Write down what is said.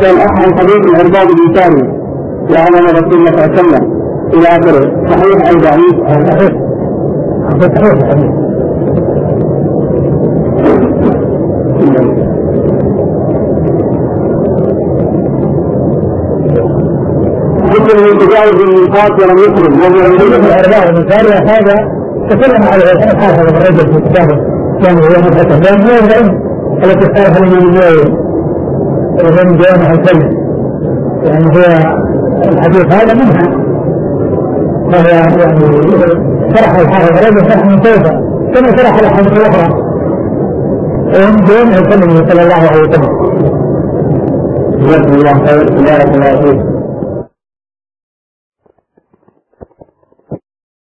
يسأل أخ عن حديث العرباض بن سامية وعلم رسول الله صلى الله عليه وسلم إلى آخره، صحيح أو ضعيف؟ صحيح. ذكر من تجاوز الميقات ولم يخرج وهو يجب الأربعة المثالية هذا تكلم عليه حافظ الرجل في كتابه كان هو مدهته لأن هو العلم التي اختارها الإمام النووي ومن جامع الكلم، يعني هو الحديث هذا منها، فهو يعني شرح الحافظ الرجل شرح ممتازا كما شرح الحديث الأخرى ومن جامع الكلم صلى الله عليه وسلم. جزاكم الله خير. بارك الله فيك.